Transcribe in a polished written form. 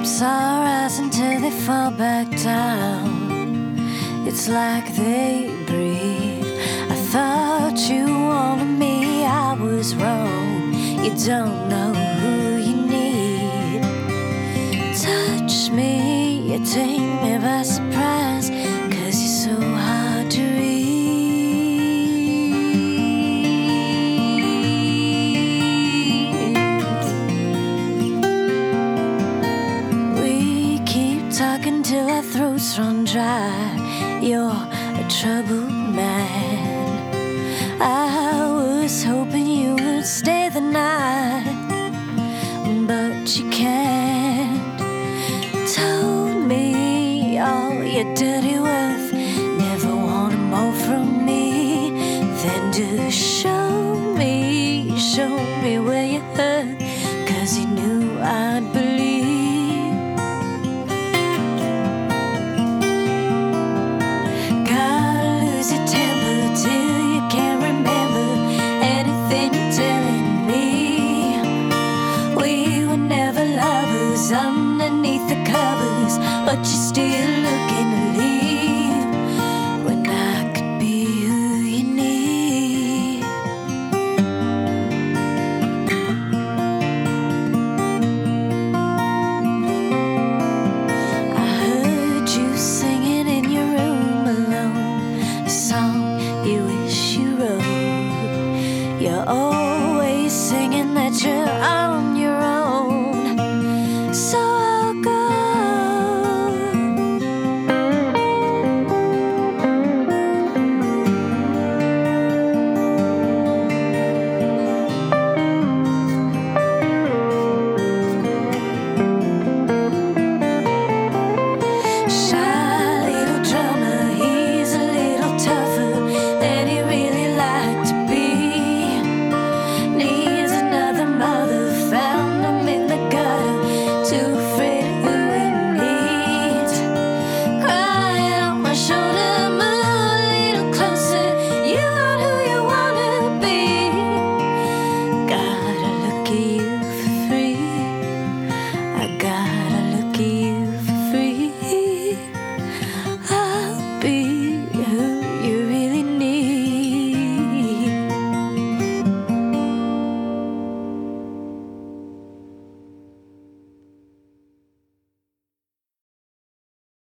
Hopes are rising till they fall back down. It's like they breathe. I thought you wanted me, I was wrong. You don't know who you need. Touch me, you take me by surprise, 'cause you're so hard to read. We keep talking till our throats run dry. You're a troubled man. I was hoping you would stay the night, but you can't. Told me all your dirty worth, never wanted more from me. Then just show me where you hurt, 'cause you knew I'd believe. Gotta lose your temper till you can't remember anything you're telling me. We were never lovers underneath the covers, but you're still looking to leave when I could be who you need. I heard you singing in your room alone, a song you wish you wrote. You're always singing that you're on your own. So